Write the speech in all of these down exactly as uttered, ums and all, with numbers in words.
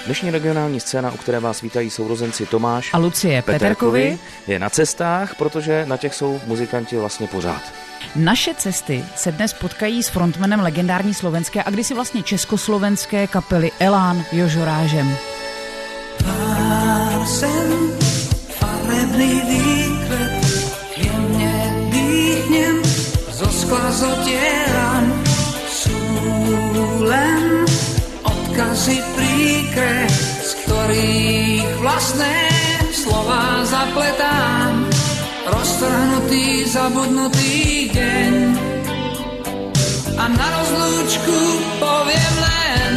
Dnešní regionální scéna, u které vás vítají sourozenci Tomáš a Lucie Peterkovi, je na cestách, protože na těch jsou muzikanti vlastně pořád. Naše cesty se dnes potkají s frontmanem legendární slovenské a kdysi vlastně československé kapely Elán Jožorážem. Pár sen, farebný výkvet, jemne dýchnem, zo skla zotieram, sú len odkazy príkre, z ktorých vlastné slová zapletám. Roztrhnutý, zabudnutý deň a na rozlúčku poviem len,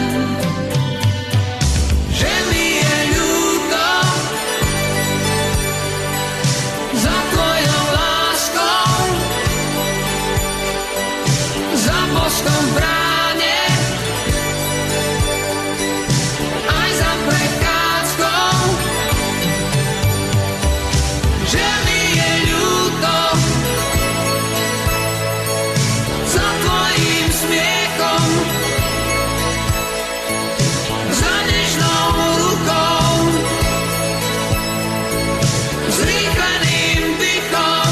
že mi je ľúto za tvojou láskou, za boskom v bráne, aj za prechádzkou, že mi je ľúto za tvojím smiechom, za nežnou rukou, zrýchleným dychom.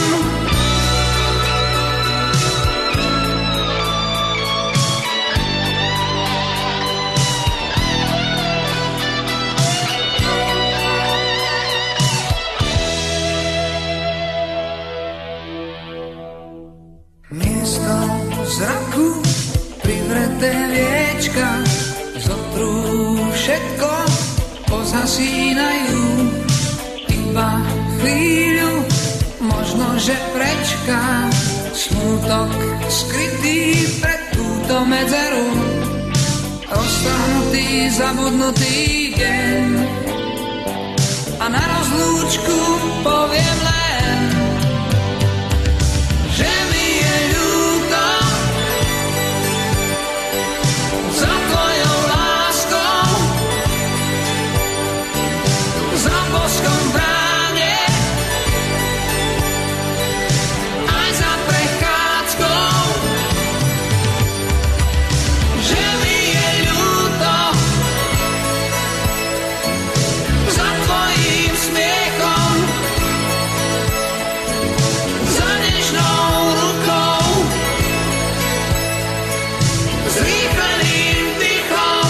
Miesto zraku, privreté viečka, zotrú všetko, pozhasínajú. Iba chvíľu, možno že prečká, smútok skrytý pred túto medzeru. Roztrhnutý, zabudnutý deň a na rozlúčku poviem len, že mi je ľúto za tvojou láskou, za boskom v bráne, aj za prechádzkou, že mi je ľúto za tvojím smiechom, za nežnou rukou, zrýchleným dychom.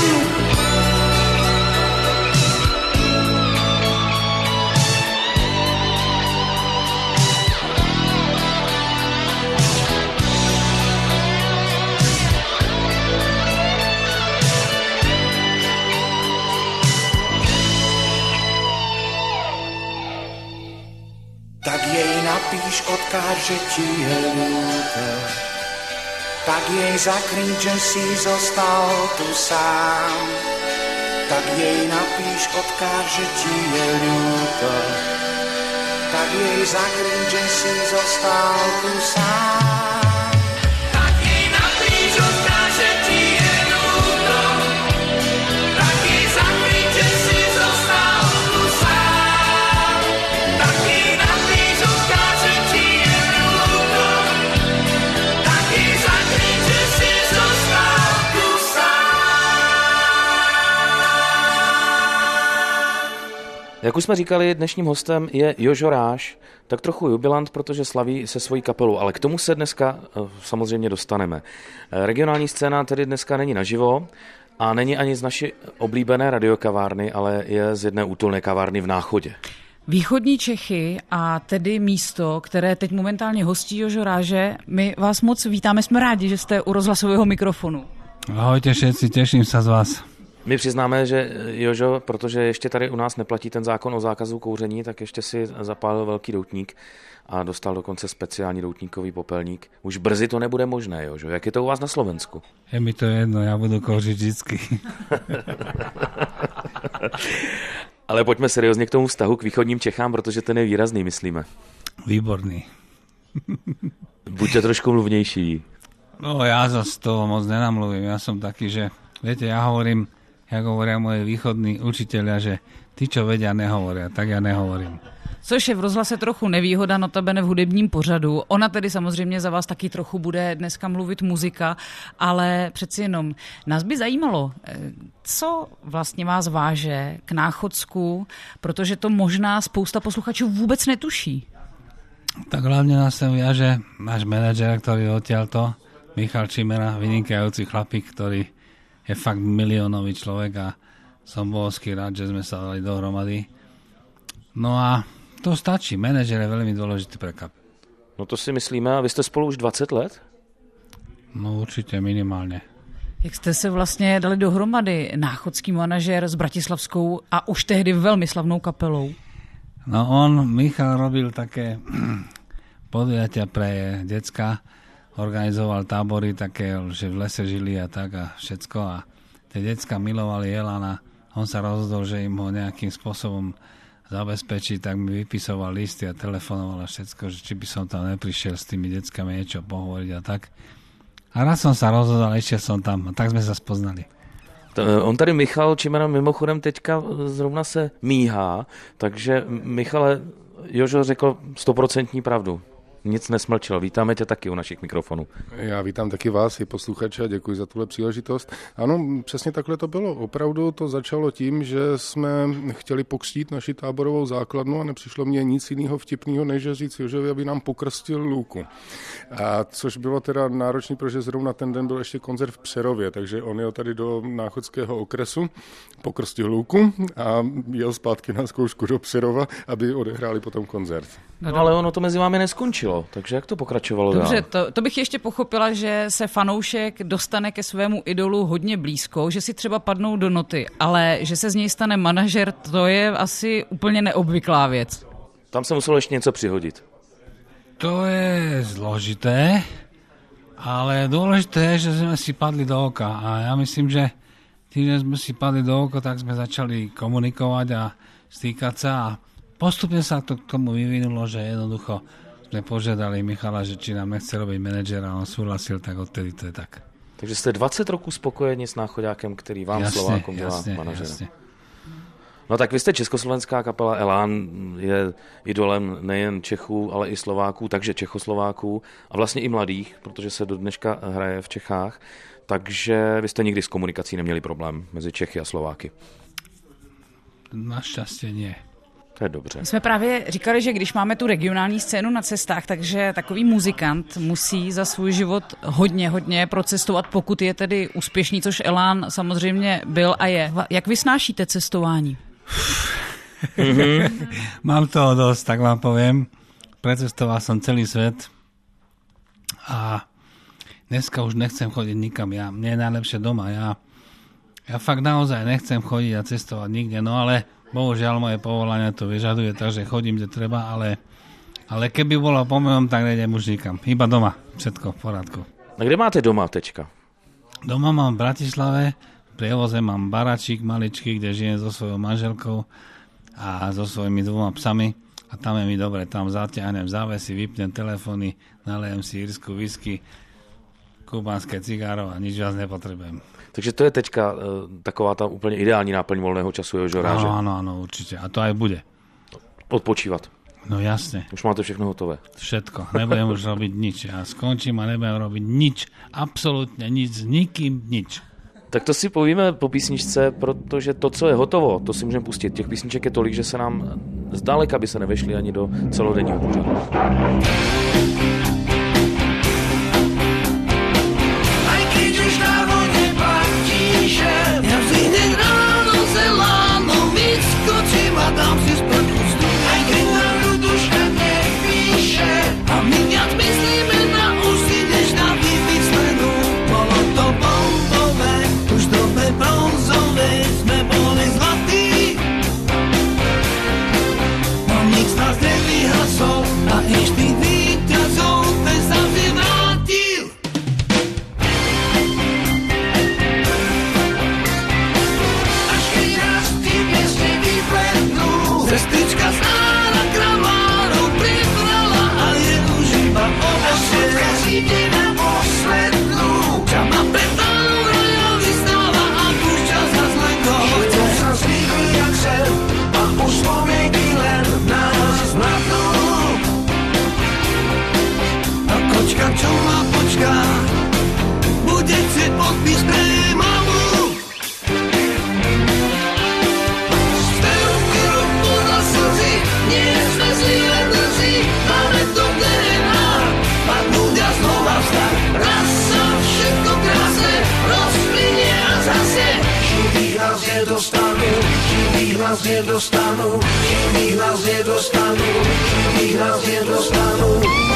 Tak jej napíš, odkáž, že ti je ľúto. Tak jej zakryť, že si zostal tu sám. Tak jej napíš, odkáž, že ti je ľúto. Tak jej zakryť, že si zostal tu sám. Tak jej napíš, odkáž, že ti je ľúto. Tak jej zakryť, že si zostal tu sám. Tak jej napíš, odkáž, že ti je ľúto. Tak jej zakryť, že si zostal tu sám. Jak už jsme říkali, dnešním hostem je Jožoráž, tak trochu jubilant, protože slaví se svojí kapelou, ale k tomu se dneska samozřejmě dostaneme. Regionální scéna tedy dneska není naživo a není ani z naší oblíbené radiokavárny, ale je z jedné útulné kavárny v Náchodě. Východní Čechy a tedy místo, které teď momentálně hostí Jožoráže. My vás moc vítáme, jsme rádi, že jste u rozhlasového mikrofonu. Ahojte všetci, teším sa z vás. My přiznáme, že Jožo, protože ještě tady u nás neplatí ten zákon o zákazu kouření, tak ještě si zapálil velký doutník a dostal dokonce speciální doutníkový popelník. Už brzy to nebude možné, Jožo. Jak je to u vás na Slovensku? Je mi to jedno, ja budu kouřit vždycky. Ale pojďme seriózně k tomu vztahu k východním Čechám, protože ten je výrazný, myslíme. Výborný. Buďte trošku mluvnější. No ja zase toho moc nenamluvím. Ja som taký, že viete, ja hovorím, jak hovoria moji východní učiteľia, že tí, čo vedia, nehovoria, tak ja nehovorím. Což je v rozhlase trochu nevýhoda, notabene v hudebním pořadu. Ona tedy samozřejmě za vás taky trochu bude dneska mluvit muzika, ale přeci jenom nás by zajímalo, co vlastně vás váže k Náchodsku, protože to možná spousta posluchačů vůbec netuší. Tak hlavne nás sem viaže náš manažer, ktorý odtiaľto, Michal Čimera, vynikajúci chlapík, ktorý je fakt miliónový človek a som bol rád, že sme sa dali dohromady. No a to stačí, manažer je veľmi dôležitý pre kap. No to si myslíme, a vy jste spolu už dvacet let? No určite minimálne. Jak jste se vlastně dali dohromady, náchodský manažer s bratislavskou a už tehdy velmi slavnou kapelou? No on, Michal, robil také podujatia pre decka, organizoval tábory také, že v lese žili a tak a všetko a tie decka milovali Elana. On sa rozhodol, že im ho nejakým spôsobom zabezpečí, tak mi vypisoval listy a telefonoval a všetko, že či by som tam neprišiel s tými deckami niečo pohovoriť a tak. A raz som sa rozhodol, ešte som tam a tak sme sa spoznali. On tady Michal Čimera mimochodem teďka zrovna se míhá, takže Michale, Jožo řekl stoprocentní pravdu. Nic nesmlčel. Vítáme tě taky u našich mikrofonů. Já vítám taky vás i posluchače a děkuji za tuhle příležitost. Ano, přesně takhle to bylo. Opravdu to začalo tím, že jsme chtěli pokřtít naši táborovou základnu a nepřišlo mně nic jiného vtipného, než říct Jožovi, aby nám pokrstil Lůku. A což bylo teda náročný, protože zrovna ten den byl ještě koncert v Přerově, takže on jel tady do náchodského okresu, pokrstil Lůku a jel zpátky na zkoušku do Přerova, aby odehráli potom koncert. No, ale ono to mezi vámi neskončilo, takže jak to pokračovalo dál? Dobře, to, to bych ještě pochopila, že se fanoušek dostane ke svému idolu hodně blízko, že si třeba padnou do noty, ale že se z něj stane manažer, to je asi úplně neobvyklá věc. Tam se muselo ještě něco přihodit. To je zložité, ale dôležité je, že sme si padli do oka a ja myslím, že tým, že sme si padli do oka, tak sme začali komunikovať a stýkať sa a postupne sa to k tomu vyvinulo, že jednoducho sme požiadali Michala, že či nám nechce robiť manažera a on súhlasil, tak odtedy to je tak. Takže jste dvacet roků spokojeni s Náchoďákem, který vám jasne, Slovákom dělá jasne, manažera. Jasne. No tak vy jste československá kapela, Elán je idolem nejen Čechů, ale i Slováků, takže Čechoslováků a vlastně i mladých, protože se do dneška hraje v Čechách, takže vy jste nikdy s komunikací neměli problém mezi Čechy a Slováky. Našťastie nie. To je dobře. My jsme právě říkali, že když máme tu regionální scénu na cestách, takže takový muzikant musí za svůj život hodně, hodně procestovat, pokud je tedy úspěšný, což Elán samozřejmě byl a je. Jak vy snášíte cestování? Mám toho dosť, tak vám poviem. Precestoval som celý svet a dneska už nechcem chodiť nikam. Ja, mne je najlepšie doma. Ja, ja fakt naozaj nechcem chodiť a cestovať nikde, no ale bohužiaľ moje povolanie to vyžaduje, takže chodím, kde treba, ale, ale keby bolo po mojom, tak nejdem už nikam. Iba doma. Všetko v porádku. A kde máte doma teďka? Doma mám v Bratislave, v prievoze mám baračík maličký, kde žijem so svojou manželkou a so svojimi dvoma psami a tam je mi dobre, tam zatiahnem závesy, vypnem telefóny, nalejem si írsku whisky, kubánske cigáro a nič vás nepotrebujem. Takže to je teďka uh, taková ta úplně ideální náplň volného času Jožo Ráže. Áno, áno, áno, určite. A to aj bude. Odpočívat. No jasne. Už máte všechno hotové. Všetko. Nebudem už robiť nič. Ja skončím a nebudem robiť nič. Absolútne nič. S nikým nič. Tak to si povíme po písničce, protože to, co je hotovo, to si můžeme pustit. Těch písniček je tolik, že se nám zdaleka by se nevešly ani do celodenního pořadu. Aj keď už dávno neplatíše, ja si hneď ráno zeláno vyskočím a dám si sprchu stú. Aj keď na ľuduška nepíše a my viac myslíme na ústy, než na vymyslenú. Bolo to bombové, už dobe bronzové, sme boli zlatí. No nik z nás nevyhasol a ešte víťazov nás nedostanú, živých nás nedostanú, živých nás nedostanú.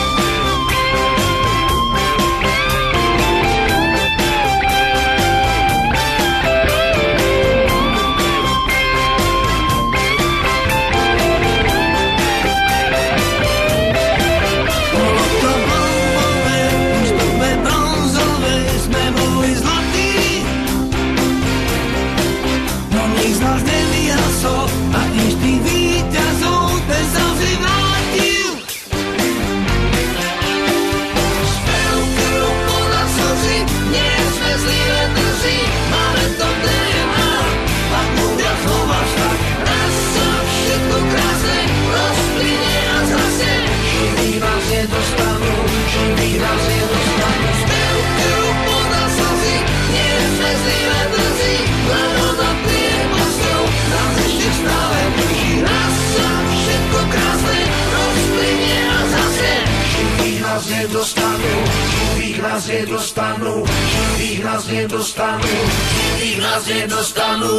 Nedostanú, živých nás nedostanú, živých nás nedostanú, živých nás nedostanú.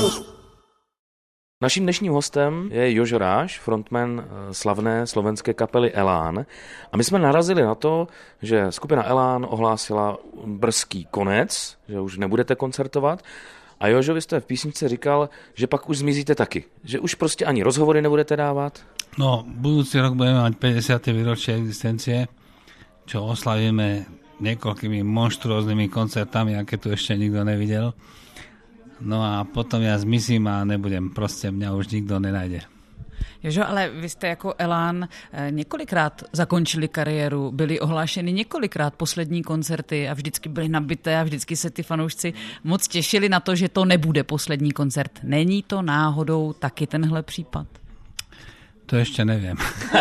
Naším dnešním hostem je Jožo Ráš, frontman slavné slovenské kapely Elán. A my jsme narazili na to, že skupina Elán ohlásila brzký konec, že už nebudete koncertovat. A Jožo, vy jste v písničce říkal, že pak už zmizíte taky. Že už prostě ani rozhovory nebudete dávat. No, budúci rok budeme mať päťdesiate výročie existencie, čo oslavíme niekoľkými monštruóznymi koncertami, aké tu ešte nikto nevidel. No a potom ja zmizím a nebudem, prostě mňa už nikdo nenajde. Jožo, ale vy jste jako Elán několikrát zakončili kariéru, byli ohlášeny několikrát poslední koncerty a vždycky byly nabité a vždycky se ty fanoušci moc těšili na to, že to nebude poslední koncert. Není to náhodou taky tenhle případ? To ještě nevím.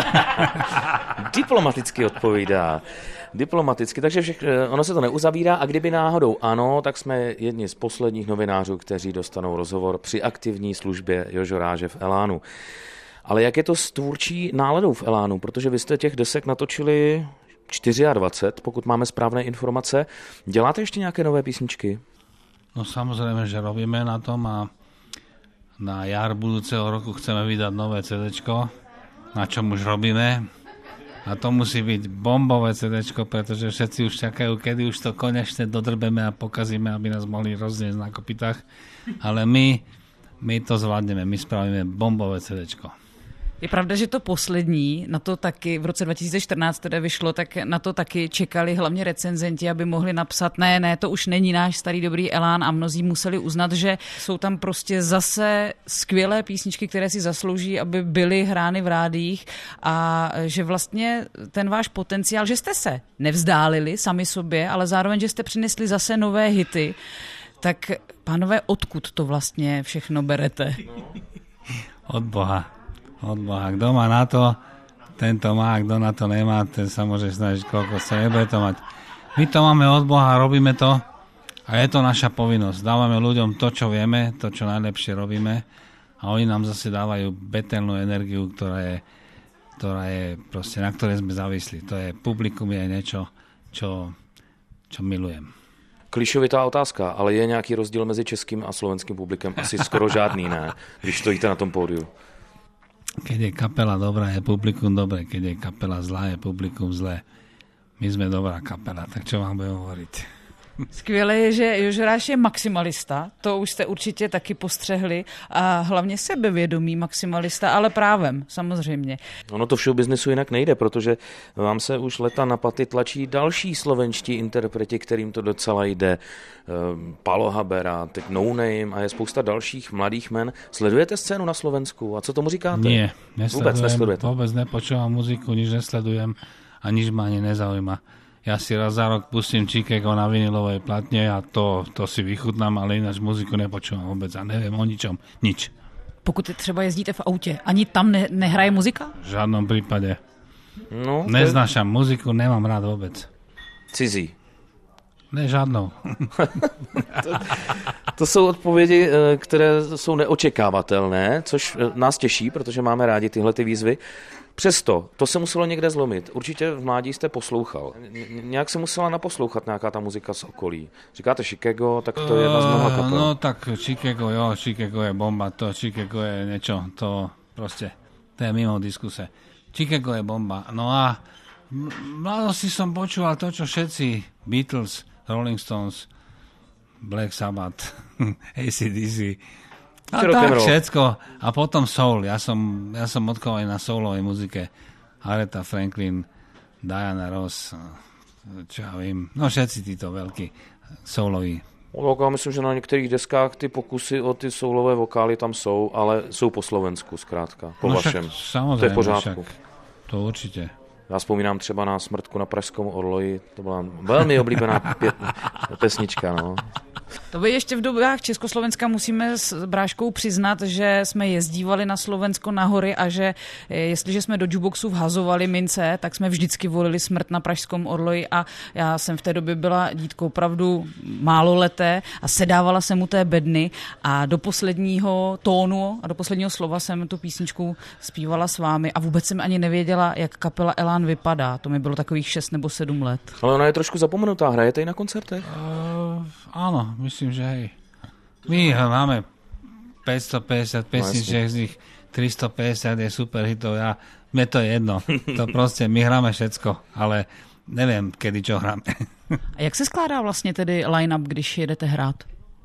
Diplomaticky odpovídá. Diplomaticky, takže však, ono se to neuzavírá a kdyby náhodou ano, tak jsme jedni z posledních novinářů, kteří dostanou rozhovor při aktivní službě Jožo Ráže v Elánu. Ale jak je to s tvůrčí náladou v Elánu? Protože vy jste těch desek natočili dvacet čtyři, pokud máme správné informace. Děláte ještě nějaké nové písničky? No samozrejme, že robíme na tom a na jar budúceho roku chceme vydať nové CDčko, na čom už robíme. A to musí byť bombové CDčko, pretože všetci už čakajú, kedy už to konečne dodrbeme a pokazíme, aby nás mohli rozniesť na kopitách. Ale my, my to zvládneme, my spravíme bombové CDčko. Je pravda, že to poslední, na to taky v roce dva tisíce čtrnáct teda vyšlo, tak na to taky čekali hlavně recenzenti, aby mohli napsat, ne, ne, to už není náš starý dobrý Elán a mnozí museli uznat, že jsou tam prostě zase skvělé písničky, které si zaslouží, aby byly hrány v rádiích a že vlastně ten váš potenciál, že jste se nevzdálili sami sobě, ale zároveň, že jste přinesli zase nové hity, tak pánové, odkud to vlastně všechno berete? Od Boha. Od Boha. Kto má na to, tento má, kto na to nemá, ten sa môže snažiť, koľko sa nebude to mať. My to máme od Boha, robíme to a je to naša povinnosť. Dávame ľuďom to, čo vieme, to, čo najlepšie robíme a oni nám zase dávajú betelnú energiu, ktorá je, ktorá je proste, na ktorej sme závislí. To je publikum, je niečo, čo, čo milujem. Klišovitá otázka, ale je nějaký rozdíl mezi českým a slovenským publikem? Asi skoro žádný, ne, když stojíte na tom pódiu. Keď je kapela dobrá, je publikum dobré. Keď je kapela zlá, je publikum zlé. My sme dobrá kapela, tak čo vám budem hovoriť? Skvělé je, že Jožo Ráš je maximalista, to už jste určitě taky postřehli a hlavně sebevědomý maximalista, ale právem, samozřejmě. Ono to v showbiznesu jinak nejde, protože vám se už leta na paty tlačí další slovenští interpreti, kterým to docela jde. Palo Habera, teď No Name a je spousta dalších mladých men. Sledujete scénu na Slovensku a co tomu říkáte? Nie, nesledujem, vůbec nesledujete. Vôbec nepočúvam muziku, nič nesledujem a nič ma ani nezaujíma. Ja si raz za rok pustím Chicago na vinilovej platne a to, to si vychutnám, ale ináč muziku nepočúvam vôbec a neviem o ničom. Nič. Pokud třeba jezdíte v autě, ani tam ne, nehraje muzika? V žádnom prípade. No, Neznášam muziku, nemám rád vôbec. Cizí. Ne, žádnou. to, to jsou odpovědi, které jsou neočekávatelné, což nás těší, protože máme rádi tyhle ty výzvy. Přesto, to se muselo někde zlomit. Určitě v mládí jste poslouchal. Nějak se musela naposlouchat nějaká ta muzika z okolí. Říkáte Chicago, tak to je jedna z mnoha kapel. No tak Chicago, jo, Chicago je bomba, to Chicago je niečo, to proste, to je mimo diskuse. Chicago je bomba. No a v mladosti som počúval to, čo všetci, Beatles, Rolling Stones, Black Sabbath, á cé dé cé, a tak všetko. A potom soul. Ja som, ja som odkovaný na soulovej muzike. Aretha Franklin, Diana Ross, čo ja vím. No všetci títo veľkí souloví. No, já myslím, že na některých deskách ty pokusy o ty soulové vokály tam jsou, ale jsou po Slovensku zkrátka, po no vašem. Však, to je v pořádku. Však, to určitě. Já vzpomínám třeba na Smrtku na Pražskom orloji, to byla velmi oblíbená pě- pesnička, no. To by ještě v dobách Československa musíme s Bráškou přiznat, že jsme jezdívali na Slovensko na hory a že jestliže jsme do jukeboxu vhazovali mince, tak jsme vždycky volili Smrt na Pražskom orloji a já jsem v té době byla dítko opravdu máloleté a sedávala jsem mu té bedny a do posledního tónu a do posledního slova jsem tu písničku zpívala s vámi a vůbec jsem ani nevěděla, jak kapela Elán vypadá. To mi bylo takových šest nebo sedm let. Ale ona je trošku zapomenutá. Hrajete i na koncertech? Uh, áno, myslím, že hej. My máme päťstopäťdesiat pesničiek, z nich tristopäťdesiat je super hitov. Ja, mne to je jedno. To proste, my hráme všetko, ale neviem, kedy čo hráme. A jak se skládá vlastně tedy line-up, když jedete hrát?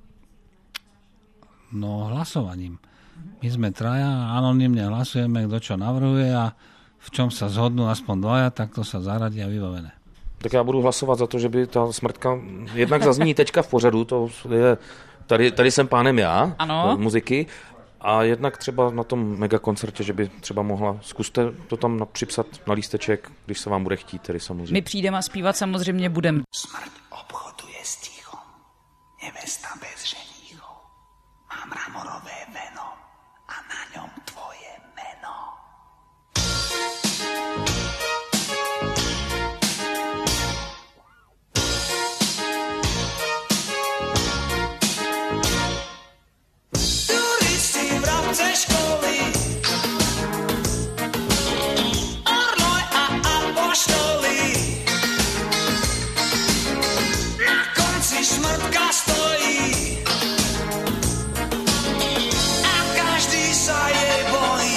No, hlasovaním. My sme traja, anonymne hlasujeme, kto čo navrhuje a v čom sa zhodnú aspoň dvaja, tak to sa zaradí a vybavené. Tak já budu hlasovat za to, že by ta Smrtka jednak zazní teďka v pořadu, to je, tady, tady jsem pánem já, ano. Muziky, a jednak třeba na tom megakoncertě, že by třeba mohla, zkuste to tam připsat na lísteček, když se vám bude chtít, tedy samozřejmě. My přijdeme a zpívat samozřejmě budeme. Smrt obchoduje s tichom, nevesta bez ženíchov, má mramorové veno a na ňom tvoje meno. Ze školy orloj a apoštoli, na konci Smrtka stojí a každý sa jej bojí.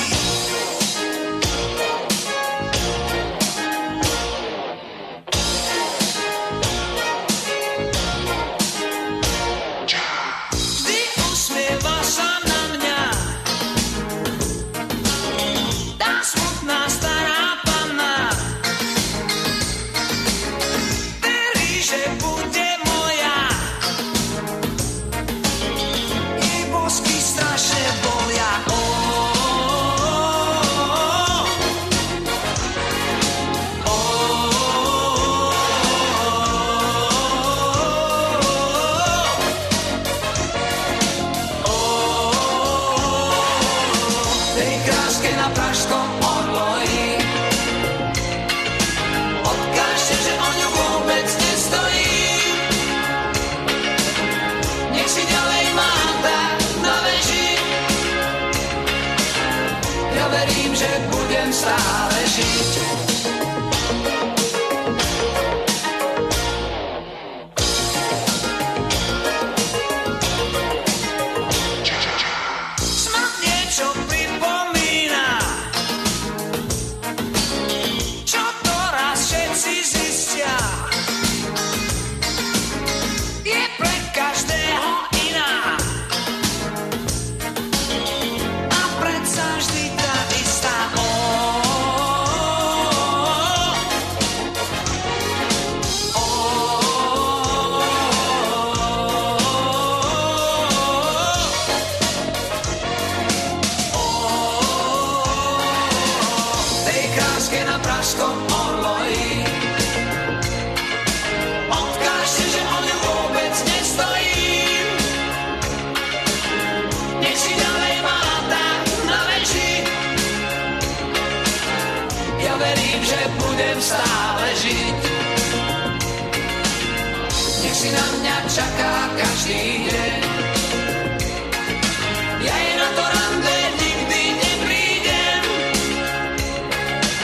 Vždy usmieva sa na mňa smutná stará panna, verí, že bude moja. Jej bosky strašne bolia. Tej kráske na Pražskom orloji odkážte, že o ňu vôbec nestojí. Nech si ďalej má tak na veži. Ja verím, že budem stále žiť. Smrt niečo pripomína, čo to raz všetci zistia. Je pre každého iná a predsa vždy tá istá. Tej kráske na Pražskom orloji odkážte, že o ňu vôbec nestojím. Nech si ďalej má tak na veži. Ja verím, že budem stále žiť. Nech si na mňa čaká každý deň. Ja jej na to rande nikdy neprídem.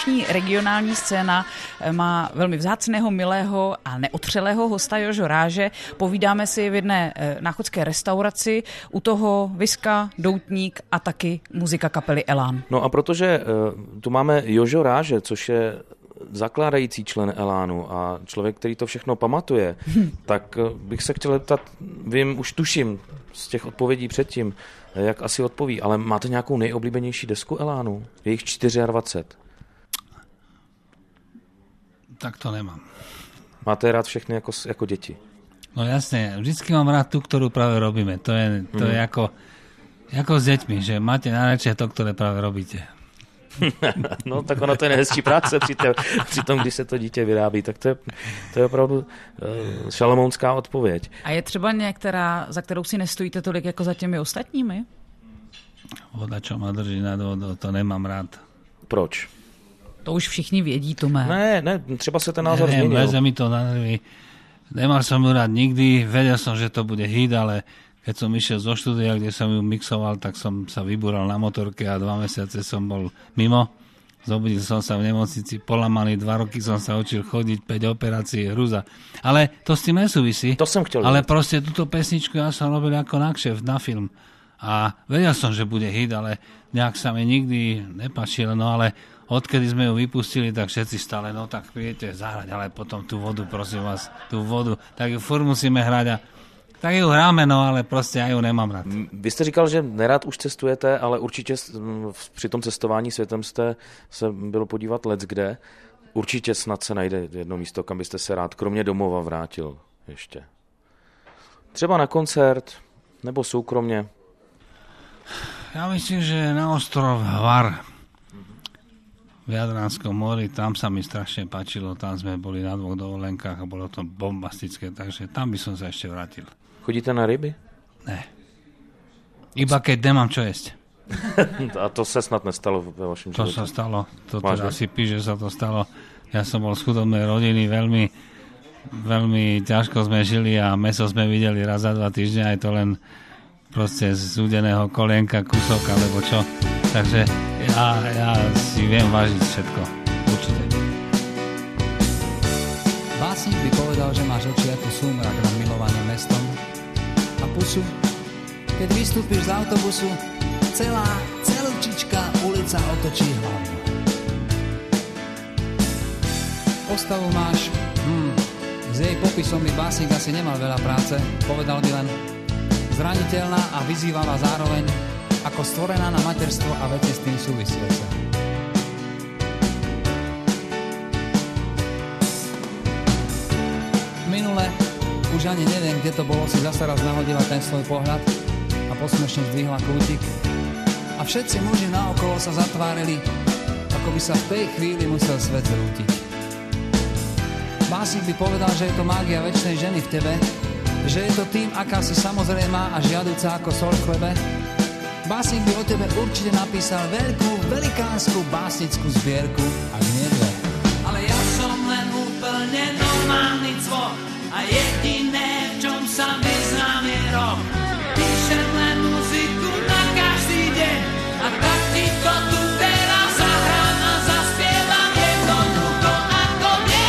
dnešní regionální scéna má velmi vzácného, milého a neotřelého hosta Jožo Ráže. Povídáme si v jedné náchodské restauraci, u toho viska, doutník a taky muzika kapely Elán. No a protože uh, tu máme Jožo Ráže, což je zakládající člen Elánu a člověk, který to všechno pamatuje, hm. tak bych se chtěl zeptat, vím, už tuším z těch odpovědí předtím, jak asi odpoví, ale máte nějakou nejoblíbenější desku Elánu? Je jich dvacet čtyři. Tak to nemám. Máte rád všechny jako, jako děti? No jasne, vždycky mám rád tú, ktorú práve robíme. To je, to mm. je ako, ako s deťmi, že máte najradšie to, ktoré práve robíte. No tak ono to je nehezčí práce při, te, při tom, když se to dítě vyrábí, tak to je, to je opravdu uh, šalamounská odpověď. A je třeba některá, za kterou si nestojíte tolik jako za těmi ostatními? Voda, čo ma drží nad vodou, to nemám rád. Proč? To už všichni vědí, Tome. Ne, ne, třeba se ten názor Neviem, změnil. leze mi to na nervy. Nemal som ju rád nikdy, vedel som, že to bude hit, ale keď som išiel zo štúdia, kde som ju mixoval, tak som sa vybúral na motorke a dva mesiace som bol mimo. Zobudil som sa v nemocnici, polamaný, dva roky som sa učil chodiť, päť operácií, hruza. Ale to s tým nesúvisí. To som chcel. Ale proste túto pesničku ja som robil ako na kšeft, na film. A vedel som, že bude hit, ale nejak sa mi nikdy nepáčil, no ale odkedy sme ju vypustili, tak všetci stále, no tak príjete zahrať, ale potom tú vodu, prosím vás, tú vodu, tak ju furt musíme hrať a tak ju hráme, no ale prostě já ju nemám rád. Vy jste říkal, že nerad už cestujete, ale určitě při tom cestování světem jste se bylo podívat leckde. Určitě snad se najde jedno místo, kam byste se rád kromě domova vrátil ještě. Třeba na koncert, nebo soukromně. Já myslím, že na ostrov Hvar v Jadranskom mori, tam sa mi strašne páčilo, tam sme boli na dvoch dovolenkách a bolo to bombastické, takže tam by som sa ešte vrátil. Chodíte na ryby? Ne. Iba keď nemám čo jesť. A to se snad nestalo ve vašem životě? To sa stalo, to teda si píš, že sa to stalo. Ja som bol z chudobnej rodiny, veľmi, veľmi ťažko sme žili a mäso sme videli raz za dva týždňa, aj to len proste z údeného kolienka kúsok alebo čo. Takže ja, ja si viem vážiť všetko. Určite. Básnik by povedal, že máš oči ako súmrak nad milovaným mestom a pusu. Keď vystúpiš z autobusu, celá celúčička ulica otočí hlavu. Postavu máš, hmm, s jej popisom by básnik asi nemal veľa práce, povedal by len zraniteľná a vyzývavá zároveň, ako stvorená na materstvo a veci s tým súvisiace. Minule, už ani neviem, kde to bolo, si zasa raz nahodila ten svoj pohľad a posmešne zdvihla kútik. A všetci muži naokolo sa zatvárili, ako by sa v tej chvíli musel svet zrútiť. Básnik by povedal, že je to mágia večnej ženy v tebe, že je to tým, aká si samozrejmá a žiaduca ako sol v chlebe. Básnik by o tebe určite napísal veľkú, velikánsku básnickú zbierku, ak nie dve. Ale ja som len úplne normálny cvok a jediné, v čom sa vyznám je rock. Píšem len muziku na každý deň a tak ti to tu teraz zahrám a zaspievam jednoducho ako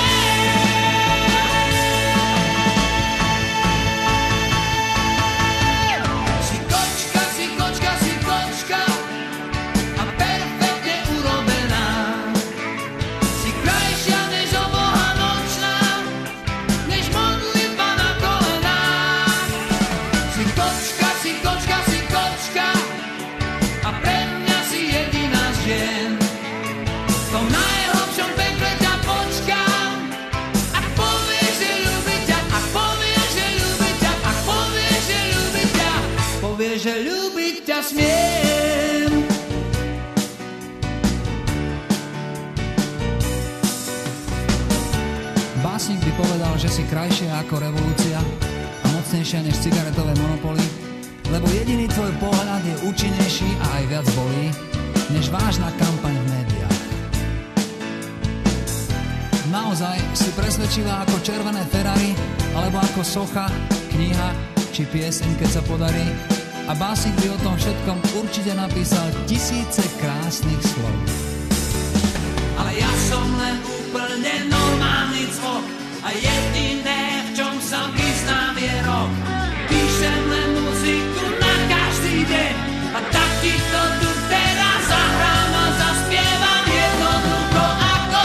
deň. Si kočka, si kočka, si kočka a perfektne urobená. Si krajšia než oboha nočná, než modlitba na kolenách. Si kočka, si kočka, si kočka a pre mňa si jediná z žien. V tom najhlbšom pekle ťa počkám, ak povieš, že ľúbi ťa, ak povieš, že ľúbi ťa, ak povieš, že ľúbi ťa, povieš, že ľúbiť ťa smiem. Básnik by povedal, že si krajšia ako revolúcia a mocnejšia než cigaretové monopoly, lebo jediný tvoj pohľad je účinnejší a aj viac bolí, než vážna kampaň v médiách. Naozaj si presvedčivá ako červené Ferrari, alebo ako socha, kniha či pieseň, keď sa podarí. A básnik by o tom všetkom určite napísal tisíce krásnych slov. Ale ja som len úplne normálny cvok a jediné, v čom sa vyznám, je rock. Píšem len muziku na každý deň a tak ti to tu teraz zahrám a zaspievam jednoducho ako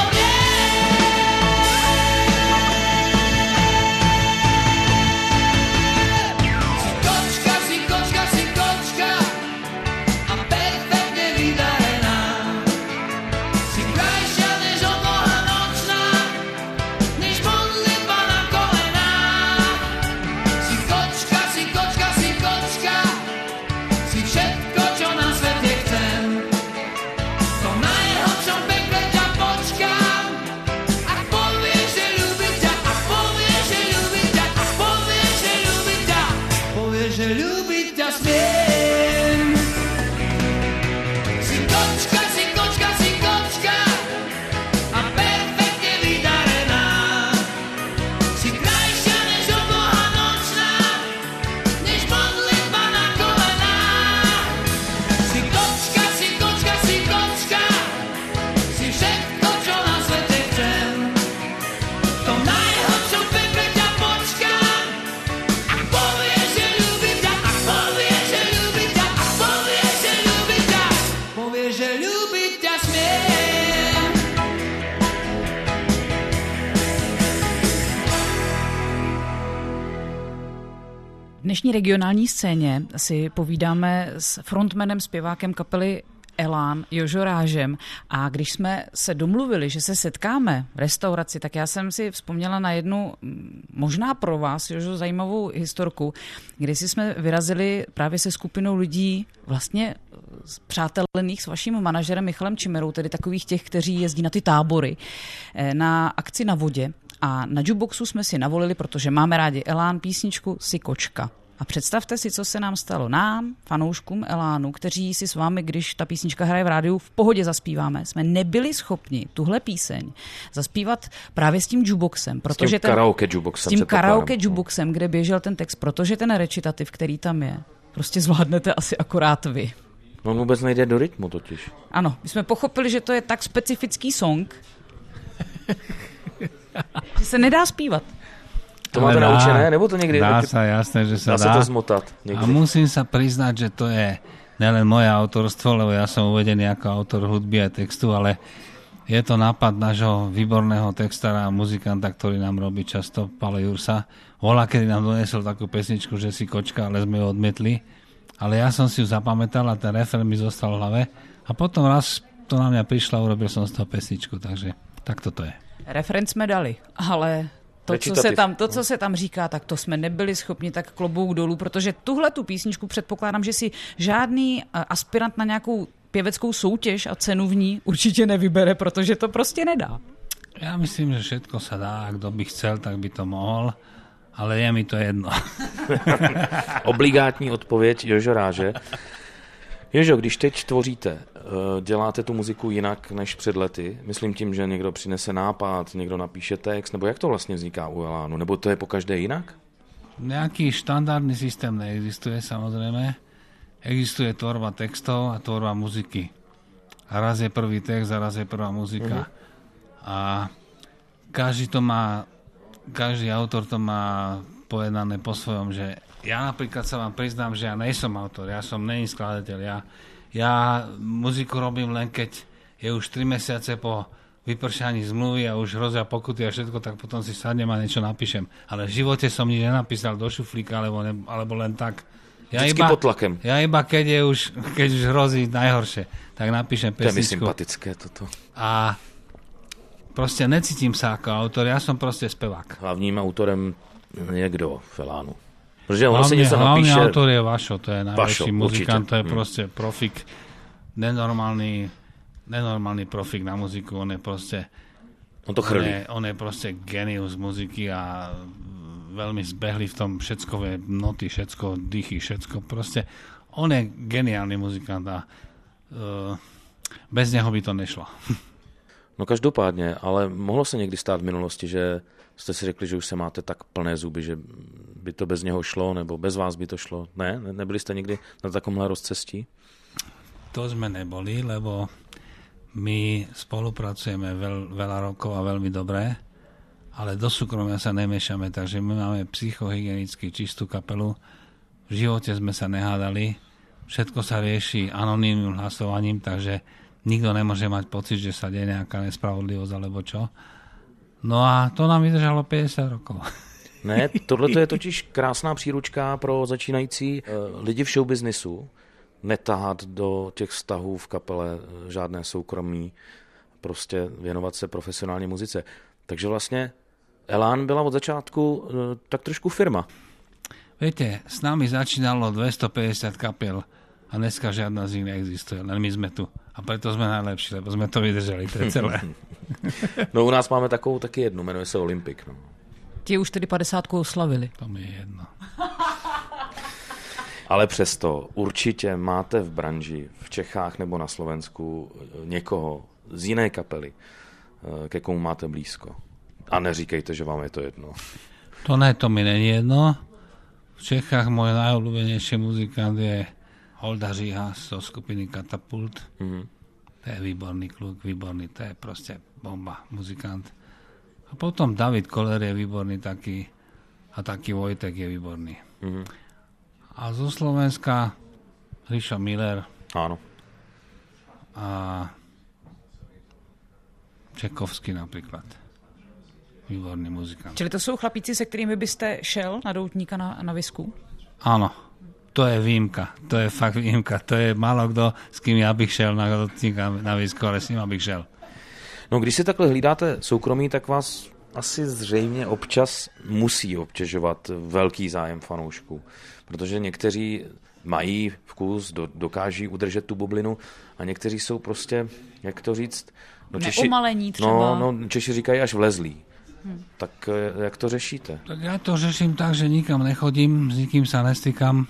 si kočka, si kočka, si kočka a perfektne vydarená. Si krajšia než obloha nočná, než modlitba na kolená. Si kočka, si kočka, si kočka, si všetko, čo na svete chcem. To najhlbšom pekle ťa počkám, ak povieš, že ľúbim ťa, ak povieš, že ľúbim ťa, ak povieš, že ľúbim ťa, povieš, že ľúbiť ťa smiem. Si kočka, si kočka, si kočka a perfektne vydarená. Si krajšia než obloha nočná, než modlitba na kolená. Si kočka, si kočka, si kočka, si všetko, čo na svete chcem. V tom najhlbšom pekle ťa počkám, ak povieš, že ľúbim ťa, ak povieš, že ľúbim ťa, ak povieš, že ľúbim ťa, povieš, že ľúbiť ťa smiem. V dnešní regionální scéně si povídáme s frontmanem, zpěvákem kapely Elán, Jožo Rážem. A když jsme se domluvili, že se setkáme v restauraci, tak já jsem si vzpomněla na jednu mm, možná pro vás, Jožo, zajímavou historku, kdy si jsme vyrazili právě se skupinou lidí vlastně přátelených s vaším manažerem Michalem Čimerou, tedy takových těch, kteří jezdí na ty tábory, eh, na akci na vodě. A na jukeboxu jsme si navolili, protože máme rádi Elán, písničku Si kočka. A představte si, co se nám stalo. Nám, fanouškům Elánu, kteří si s vámi, když ta písnička hraje v rádiu, v pohodě zaspíváme, jsme nebyli schopni tuhle píseň zaspívat právě s tím jukeboxem. Protože s tím ten, karaoke jukeboxem. S tím karaoke jukeboxem, kde běžel ten text, protože ten recitativ, který tam je, prostě zvládnete asi akorát vy. No, on vůbec nejde do rytmu totiž. Ano, my jsme pochopili, že to je tak specifický song, že se nedá zpívat. To máte dá, naučené, nebo to někdy? Dá sa, jasné, že sa dá. dá. Dá sa to zmotať niekde. A musím sa priznať, že to je nelen moje autorstvo, lebo ja som uvedený ako autor hudby a textu, ale je to nápad nášho výborného textára a muzikanta, ktorý nám robí často, Pale Jursa. Volá, kedy nám donesol takú pesničku, že Si kočka, ale sme ju odmietli. Ale ja som si ju zapamätal a ten refrén mi zostal v hlave. A potom raz to na mňa prišlo a urobil som z toho pesničku, takže tak toto je. Refrén jsme dali, ale to co, se tam, to, co se tam říká, tak to jsme nebyli schopni, tak klobouk dolů, protože tuhle tu písničku předpokládám, že si žádný aspirant na nějakou pěveckou soutěž a cenu v ní určitě nevybere, protože to prostě nedá. Ja myslím, že všetko sa dá, a kto by chcel, tak by to mohol, ale je mi to jedno. Obligátní odpověď Jožo Ráže. Jožo, když teď tvoříte, děláte tu muziku jinak než před lety? Myslím tím, že někdo přinese nápad, někdo napíše text, nebo jak to vlastně vzniká u Elánu? Nebo to je po každé jinak? Nejaký štandardný systém neexistuje, samozrejme. Existuje tvorba textov a tvorba muziky. A raz je prvý text a raz je prvá muzika. Mm-hmm. A každý to má, každý autor to má povedané po svojom, že ja napríklad sa vám priznám, že ja nejsom autor, ja som není skladateľ. Ja, ja muziku robím len keď je už tri mesiace po vypršaní zmluvy a už hrozia pokuty a všetko, tak potom si sadnem a niečo napíšem. Ale v živote som nič nenapísal do šuflíka, alebo, ne, alebo len tak. Ja Vždycky iba, pod tlakem. Ja iba keď je už, keď už hrozí najhoršie, tak napíšem pesničku. To je mi sympatické toto. A proste necítim sa ako autor, ja som proste spevák. Hlavním autorem je kdo v Elánu? Protože ono hlavne, se něco napíše... Hlavný autor je Vašo, to je najväčší Vašo, muzikant, určite. to je proste profik, nenormálny, nenormálny profik na muziku, on je proste... On to chrlí. On je, on je proste genius muziky a veľmi zbehli v tom všetkové noty, všetko, dýchy, všetko, proste on je geniálny muzikant a uh, bez neho by to nešlo. No každopádně, ale mohlo se někdy stát v minulosti, že jste si řekli, že už se máte tak plné zuby, že by to bez něho šlo, nebo bez vás by to šlo? Ne? Nebyli jste někdy na takomhle rozcestí? To sme neboli, lebo My spolupracujeme veľ, veľa rokov a veľmi dobre, ale do súkromia sa nemiešame, takže my máme psychohygienicky čistú kapelu. V živote sme sa nehádali, všetko sa rieši anonymným hlasovaním, takže nikto nemôže mať pocit, že sa deje nejaká nespravodlivosť alebo čo. No a to nám vydržalo päťdesiat rokov. Ne, tohle je totiž krásná příručka pro začínající lidi v showbiznisu. Netahat do těch vztahů v kapele žádné soukromí, prostě věnovat se profesionální muzice. Takže vlastně Elán byla od začátku tak trošku firma. Viete, s nami začínalo dvestopäťdesiat kapiel a dneska žiadna z nich neexistuje, len my sme tu. A preto sme najlepší, lebo sme to vydržali, to je celé. No u nás máme takovou taky jednu, jmenuje se Olympik. No. Ti už tedy padesátku oslavili. To mi je jedno. Ale přesto určitě máte v branži, v Čechách nebo na Slovensku někoho z jiné kapely, ke komu máte blízko. A neříkejte, že vám je to jedno. To ne, to mi není jedno. V Čechách môj najobľúbenejší muzikant je Holda Říha zo skupiny Katapult. Mm-hmm. To je výborný kluk, výborný, to je proste bomba, muzikant. A potom David Koller je výborný taký a taký Vojtek je výborný. Mm-hmm. A zo Slovenska Ríšo Miller. Áno. A Čekovský napríklad. Výborný muzikant. Čili to jsou chlapíci, se kterými byste šel na doutníka na, na Visku? Áno. To je výjimka. To je fakt výjimka. To je málo kdo, s kým já bych šel na doutníka na Visku, ale s ním bych šel. No, když si takhle hlídáte soukromí, tak vás asi zřejmě občas musí obtěžovat velký zájem fanoušků. Protože někteří mají vkus, do, dokáží udržet tu bublinu a někteří jsou prostě, jak to říct... No, Češi, neumalení třeba. No, no, Češi říkají až vlezlí. Hmm. Tak jak to řešíte? Tak ja to řeším tak, že nikam nechodím, s nikým sa nestýkam,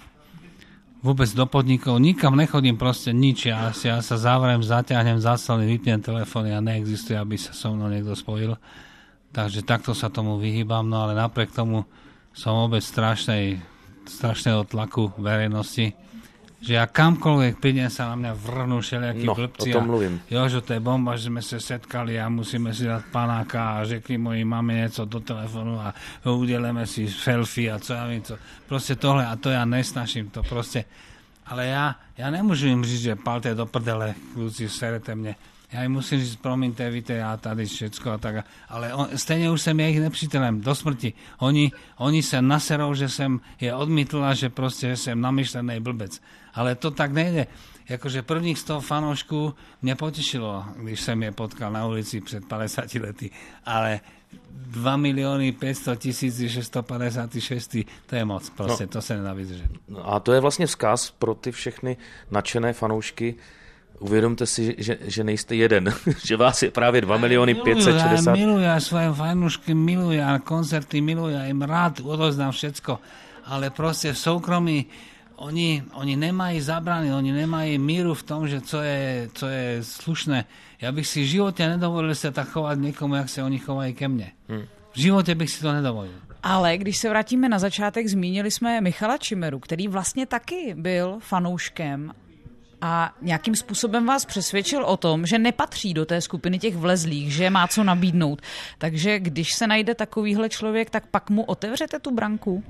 vôbec do podnikov, nikam nechodím, proste nič. Ja, ja sa zavriem, zaťahnem záslony, vypnem telefón a neexistuje, aby sa so mnou niekto spojil. Takže takto sa tomu vyhýbam, no ale napriek tomu som vôbec strašnej, strašného tlaku verejnosti, že ja kamkoľvek prídem, sa na mňa vrhnú všelijakí no, blbci. O tom mluvím. Jožo, to je bomba, že sme sa setkali a musíme si dať panáka a řekli moji máme niečo do telefónu a udeleme si selfie a co ja viem, co. Proste tohle a to ja nesnaším to proste. Ale ja, ja nemôžem im říct, že palte do prdele, kľúci, serete mne. Ja im musím říct, promiňte, víte, ja tady všetko a tak. Ale on, stejne už som ja ich nepřítelem do smrti. Oni, oni sa naserou, že som je odmítl a že proste že som namyšlený blbec. Ale to tak nejde. Jakože prvních sto fanoušků mě potešilo, když jsem je potkal na ulici před padesáti lety. Ale dva milióny päťsto tisíc šesťstopäťdesiatšesť, to je moc. Prostě no, to se nedá vydržet. No a to je vlastně vzkaz pro ty všechny nadšené fanoušky. Uvědomte si, že, že nejste jeden, že vás je právě dva milióny päťstošesťdesiat. Ja milujú, ja svoje fanúšky milujú, ja koncerty milujú, ja im rád odoznám všetko, ale proste v soukromí oni, oni nemají zabrany, oni nemají míru v tom, že co je, co je slušné. Ja bych si v živote nedovolil sa tak chovať niekomu, jak sa oni chovají ke mne. Hmm. V živote bych si to nedovolil. Ale když se vrátíme na začátek, zmínili jsme Michala Čimeru, který vlastně taky byl fanouškem a nějakým způsobem vás přesvědčil o tom, že nepatří do té skupiny těch vlezlých, že má co nabídnout. Takže když se najde takovýhle člověk, tak pak mu otevřete tu branku?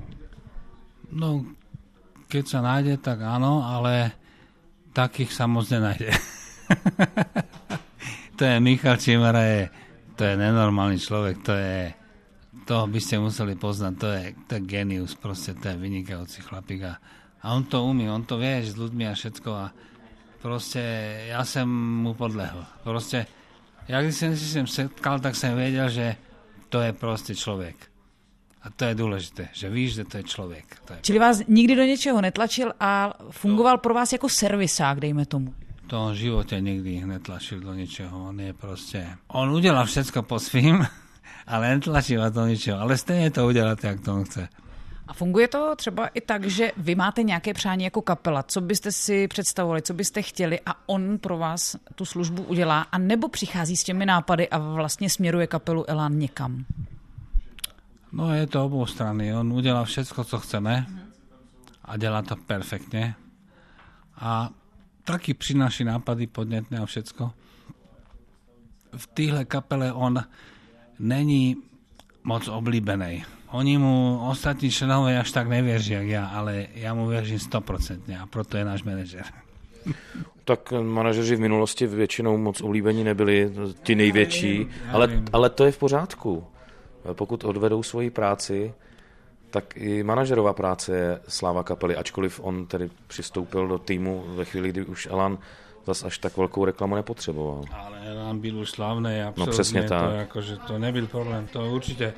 No, keď sa nájde, tak áno, ale takých sa moc nenájde. To je Michal Čimera, je, to je nenormálny človek, to je, toho by ste museli poznať, to je, to je genius, proste to je vynikajúci chlapík a, a on to umí, on to vie s ľuďmi a všetko a proste ja som mu podlehol. Proste, ja když som si sem setkal, tak som vedel, že to je proste človek. A to je důležité, že víš, že to je člověk. To je... Čili vás nikdy do něčeho netlačil a fungoval pro vás jako servisák, dejme tomu. To on v živote nikdy netlačil do ničeho. On je prostě... On udělal všetko po svým, ale netlačí vás do ničeho. Ale stejně to udělat, jak to on chce. A funguje to třeba i tak, že vy máte nějaké přání jako kapela, co byste si představovali, co byste chtěli a on pro vás tu službu udělá, a nebo přichází s těmi nápady a vlastně směruje kapelu Elán někam? No je to obou strany. On udělá všetko, co chceme a dělá to perfektně. A taky přináší nápady podnětné a všetko. v týhle kapele on není moc oblíbený. Oni mu ostatní členové až tak nevěří, jak ja, ale ja mu věřím sto procent a proto je náš manažer. Tak manažeři v minulosti většinou moc oblíbení nebyli, ti největší, ale, ale to je v pořádku. Pokud odvedou svoji práci, tak i manažerová práce je sláva kapely, ačkoliv on tedy přistoupil do týmu ve chvíli, kdy už Elan zas až tak velkou reklamu nepotřeboval. Ale Elan byl už slavný, absolutně. No přesně tak. To, jakože, to nebyl problém, to určitě.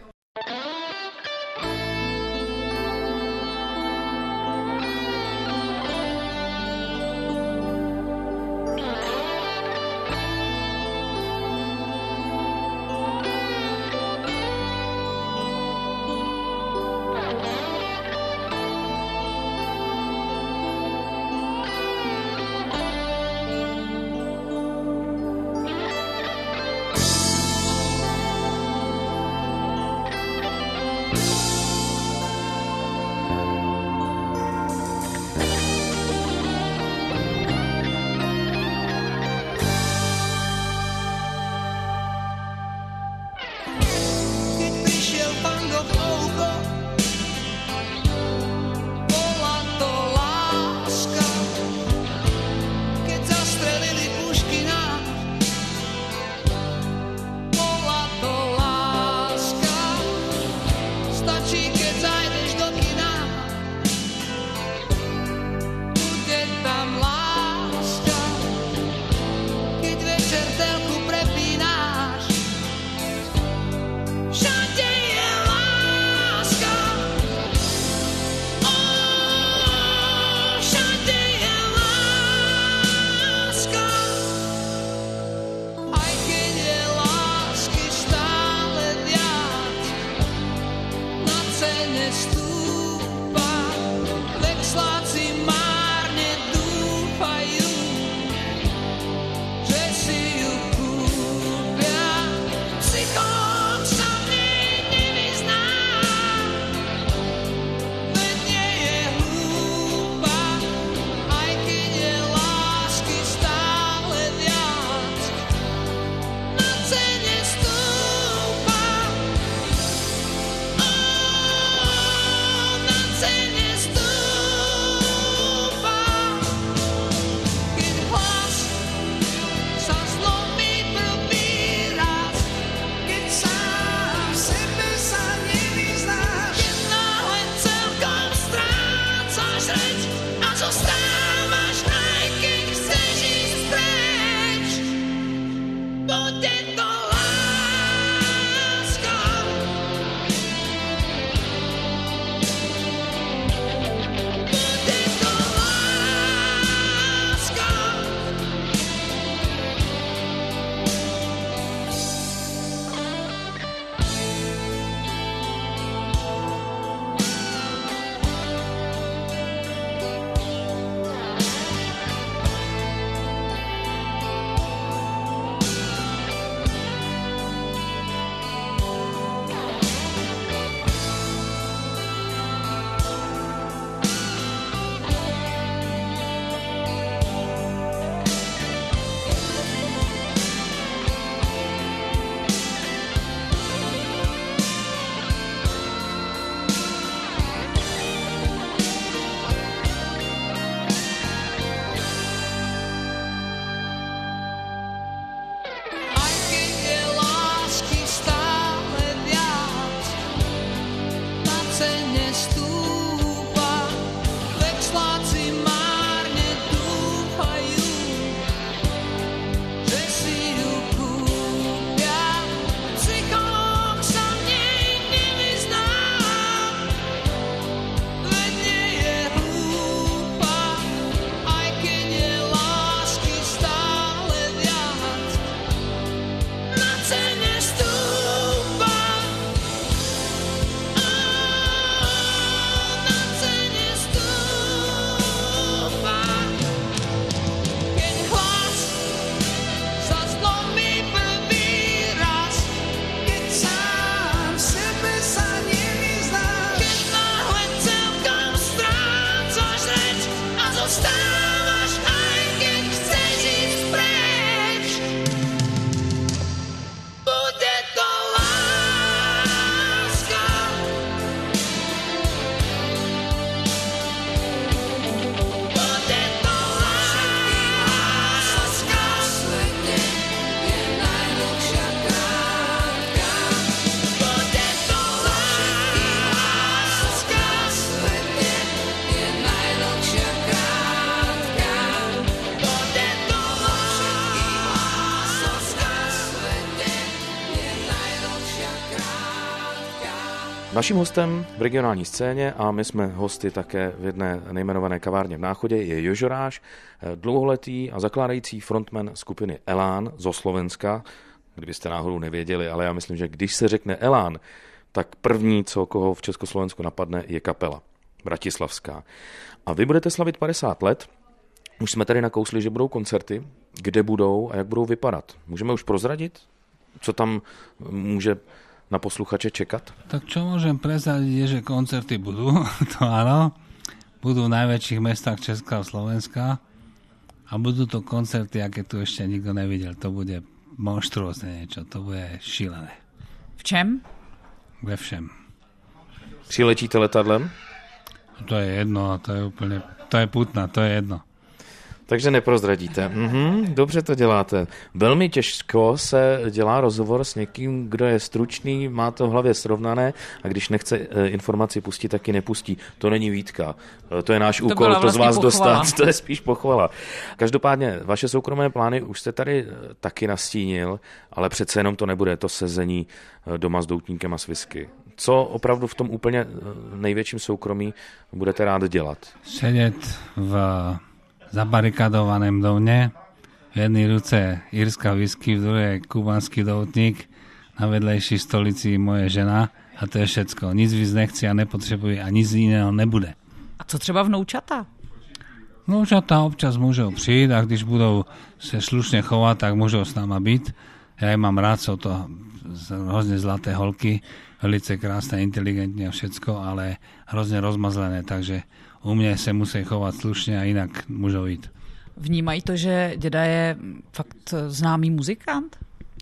Naším hostem v regionální scéně, a my jsme hosty také v jedné nejmenované kavárně v Náchodě, je Jožo Ráš, dlouholetý a zakládající frontman skupiny Elán zo Slovenska. Kdybyste náhodou nevěděli, ale já myslím, že když se řekne Elán, tak první, co koho v Československu napadne, je kapela bratislavská. A vy budete slavit padesát let. Už jsme tady nakousli, že budou koncerty. Kde budou a jak budou vypadat? Můžeme už prozradit, co tam může na posluchače čekat? Tak čo môžem prezradiť je, že koncerty budú, to áno. Budú v najväčších mestách Česka a Slovenska a budú to koncerty, aké tu ešte nikto nevidel. To bude monštruózne niečo, to bude šílené. V čem? Ve všem. Přiletíte letadlem? To je jedno, to je úplne, to je putná, to je jedno. Takže neprozradíte. Mhm, dobře to děláte. Velmi těžko se dělá rozhovor s někým, kdo je stručný, má to v hlavě srovnané a když nechce informaci pustit, tak ji nepustí. To není výtka. To je náš to úkol, to z vás pochvala. Dostat. To je spíš pochvala. Každopádně, vaše soukromé plány už jste tady taky nastínil, ale přece jenom to nebude to sezení doma s doutníkem a s whisky. Co opravdu v tom úplně největším soukromí budete rád dělat? Sedět v zabarikadovaném dovne, v jednej ruce írska whisky, v druhej kubanský doutník, na vedlejší stolici moje žena a to je všecko. Nic víc nechci a nepotřebuji a nic jiného nebude. A co třeba vnoučata? Vnoučata občas môžu přijít a když budou se slušne chovať, tak môžu s náma byť. Ja mám rád, sú to hrozne zlaté holky, velice krásne, inteligentne a všetko, ale hrozne rozmazlené, takže u mě se musí chovat slušně a jinak můžou jít. Vnímají to, že děda je fakt známý muzikant?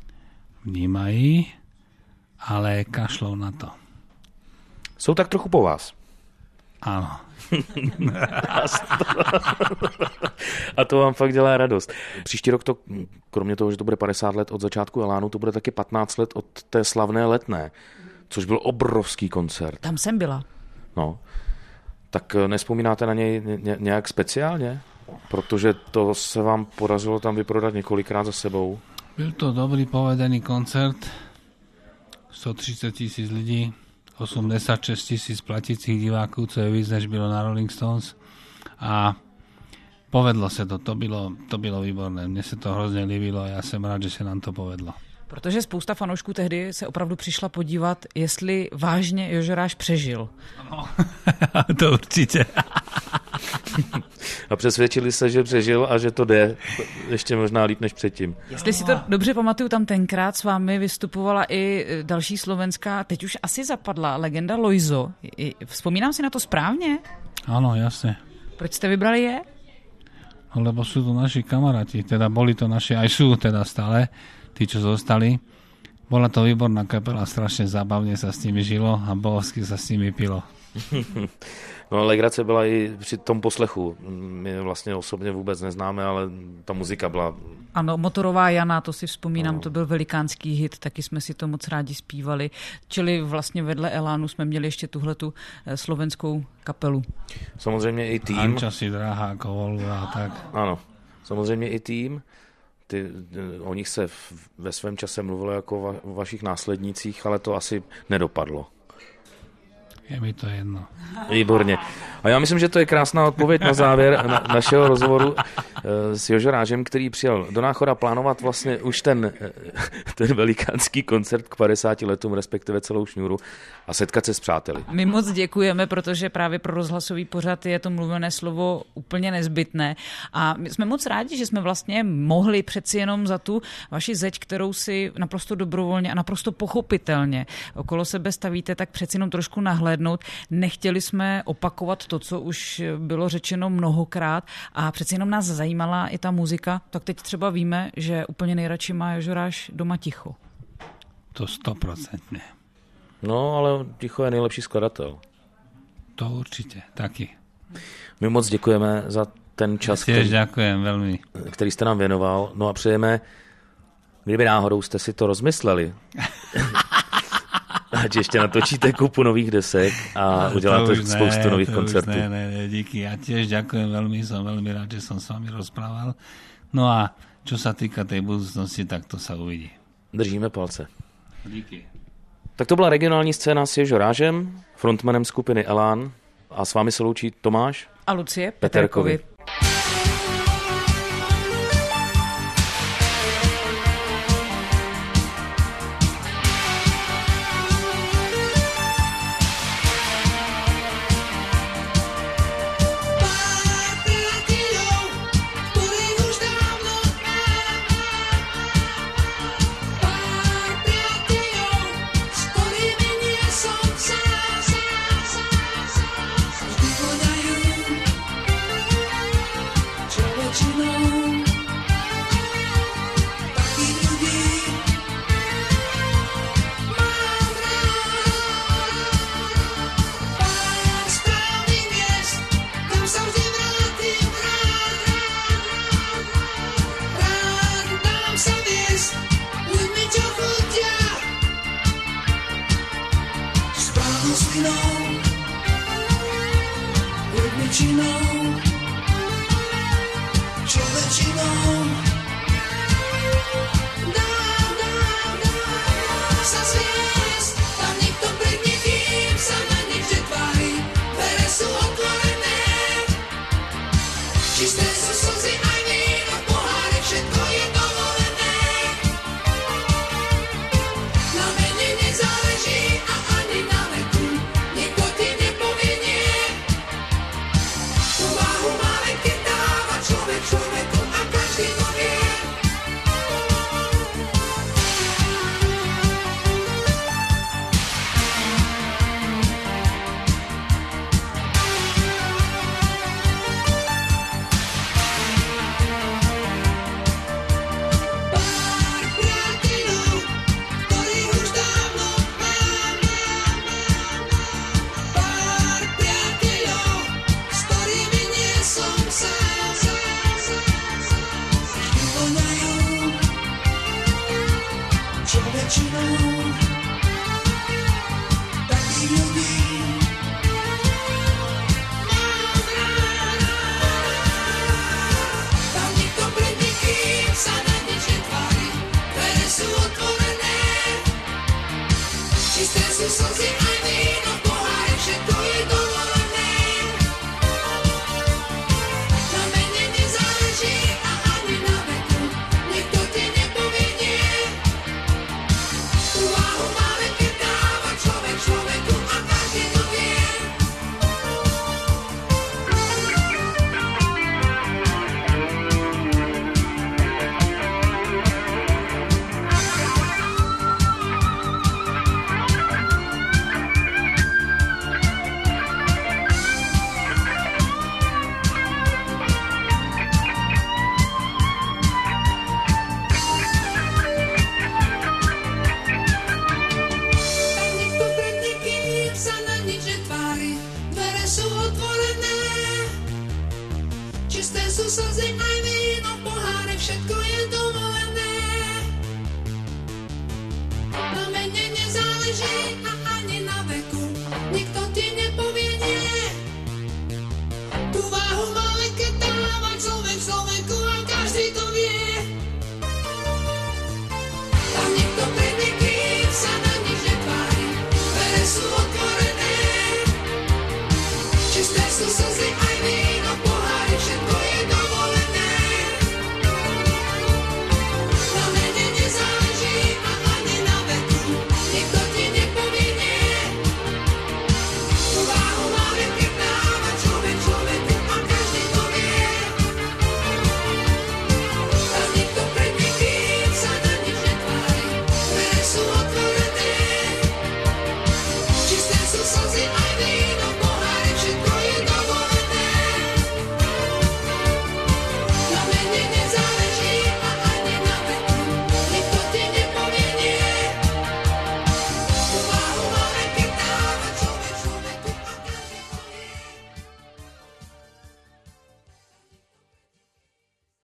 Vnímají, ale kašlou na to. Jsou tak trochu po vás? Ano. A to vám fakt dělá radost. Příští rok to, kromě toho, že to bude padesát let od začátku Elánu, to bude taky patnáct let od té slavné Letné, což byl obrovský koncert. Tam jsem byla. No. Tak nespomínáte na něj nějak speciálně? Protože to se vám podařilo tam vyprodat několikrát za sebou. Byl to dobrý povedený koncert. sto třicet tisíc lidí, osmdesát šest tisíc platících diváků, co je víc, než bylo na Rolling Stones. A povedlo se to, to bylo, to bylo výborné. Mně se to hrozně líbilo a já jsem rád, že se nám to povedlo. Protože spousta fanoušků tehdy se opravdu přišla podívat, jestli vážně Jožo Ráš přežil. No, to určitě. A přesvědčili se, že přežil a že to jde ještě možná líp než předtím. Jestli si to dobře pamatuju, tam tenkrát s vámi vystupovala i další slovenská, teď už asi zapadla, legenda Lojzo. Vzpomínám si na to správně? Ano, jasně. Proč jste vybrali je? No, lebo sú to naši kamaráti, teda boli to naši, aj sú teda stále, tí, čo zostali. Bola to výborná kapela, strašne zábavne sa s nimi žilo a bohovsky sa s nimi pilo. No legrace byla i při tom poslechu. My vlastně osobně vůbec neznáme, ale ta muzika byla... Ano, Motorová Jana, to si vzpomínám, no. To byl velikánský hit, taky jsme si to moc rádi zpívali. Čili vlastně vedle Elánu jsme měli ještě tuhletu slovenskou kapelu. Samozřejmě i tým. Anča si drahá, Kovolva a tak. Ano, samozřejmě i tým. Ty, o nich se v, ve svém čase mluvilo jako va, o vašich následnících, ale to asi nedopadlo. Je mi to jedno. Výborně. A já myslím, že to je krásná odpověď na závěr na, našeho rozhovoru s Jožo Rážem, který přijel do Náchoda plánovat vlastně už ten, ten velikánský koncert k padesáti letům, respektive celou šňůru a setkat se s přáteli. My moc děkujeme, protože právě pro rozhlasový pořad je to mluvené slovo úplně nezbytné a my jsme moc rádi, že jsme vlastně mohli přeci jenom za tu vaši zeď, kterou si naprosto dobrovolně a naprosto pochopitelně okolo sebe stavíte, tak přeci jenom trošku nahlédnout. Nechtěli jsme opakovat to, co už bylo řečeno mnohokrát a přeci jenom nás zajímala i ta muzika, tak teď třeba víme, že úplně nejradši má Jožo Ráš doma ticho. To stoprocentně. No, ale ticho je nejlepší skladatel. To určitě, taky. My moc děkujeme za ten čas, který, děkujem velmi. který jste nám věnoval. No a přejeme, kdyby náhodou jste si to rozmysleli, ať ještě natočíte kupu nových desek a uděláte ne, spoustu nových koncertů. Ne, ne, ne, díky. Ja tiež ďakujem veľmi, som veľmi rád, že som s vami rozprával. No a čo sa týka tej budúcnosti, tak to sa uvidí. Držíme palce. Díky. Tak to byla regionální scéna s Jožorážem, frontmanem skupiny Elán, a s vámi se loučí Tomáš a Lucie Peterkovi. Peterkovi. slzy aj víno, poháre, všetko je dovolené. Na mene nezáleží a